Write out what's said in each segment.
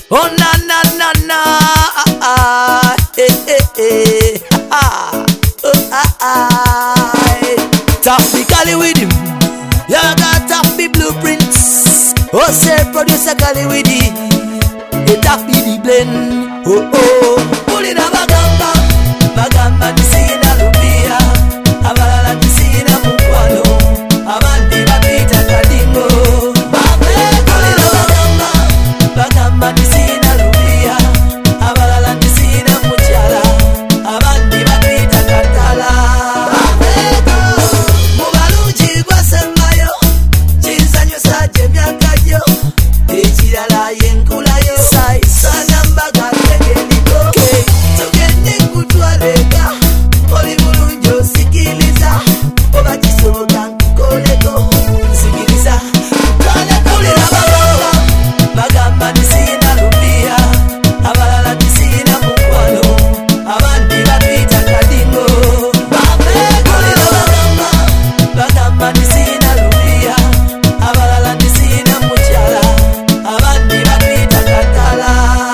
Oh na na na na, Taffy Cali with him, you got Taffy blueprints. Oh say producer Cali with it, Taffy the blend. Oh oh, pull it a bagamba, bagamba nisina lupia, abalala nisina mukwano, abandi bapita kadingo. Pull it a bagamba, bagamba nisina lupia, abalala nisina muchala, abandi bapita katala. Mubaluji gwasemayo, chizanyo saje myakayo, echirala yenkulayo, sana mbaga tegeniko. Tugende kutwaleka, oli bulungi osikiliza, oba kisoboka nkukoleko, nsikiliza. Pulira bagamba, bagamba nisina lupia, abalala nisina mukwano, abandi bapita kadingo. Pulira bagamba, bagamba nisina lupia, abalala nisina muchala, abandi bapita katala.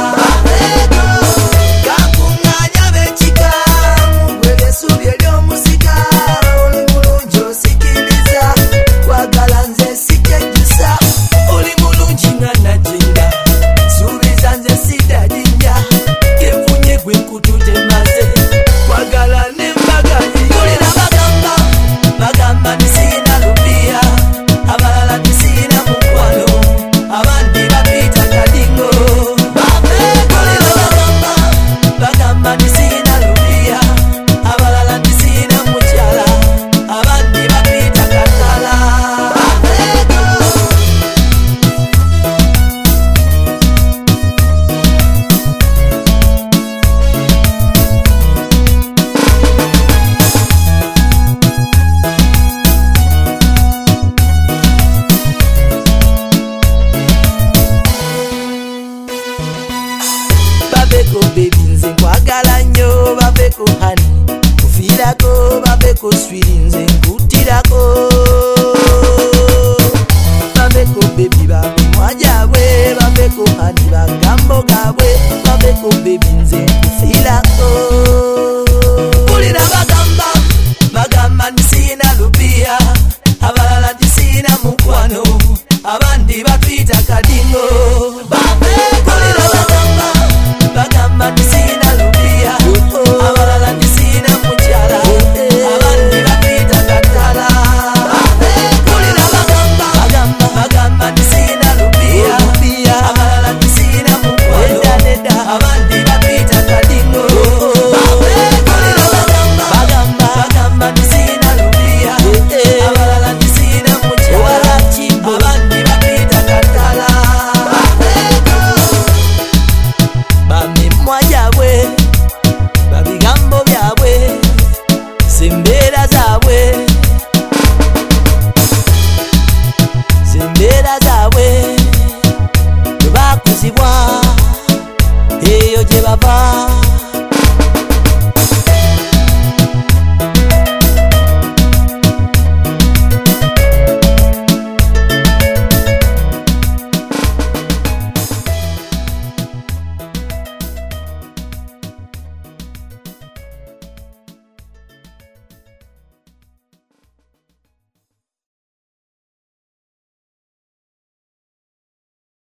Kakunganya bechika, mugwegesubi ery'omusika, oli mulungi osikiliza, kwagala nze sikyejusa, oli mulungi nga najinda, suubiza nze sidajinja, kenfunye gwe nkutute maze, kwagala nembagayi. Pulira bagamba, bagamba nisina lupia, abalala nisina mukwano, abandi bapita kadingo. Pulira bagamba, bagamba nisina lupia, abalala nisina muchala, abandi bapita katala. Baveko baby nze nkwagala nnyo, baveko honey kufiirako, baveko sweet nze nkutirako, baveko baby babe mwajabwe, baveko honey bagambo gabwe.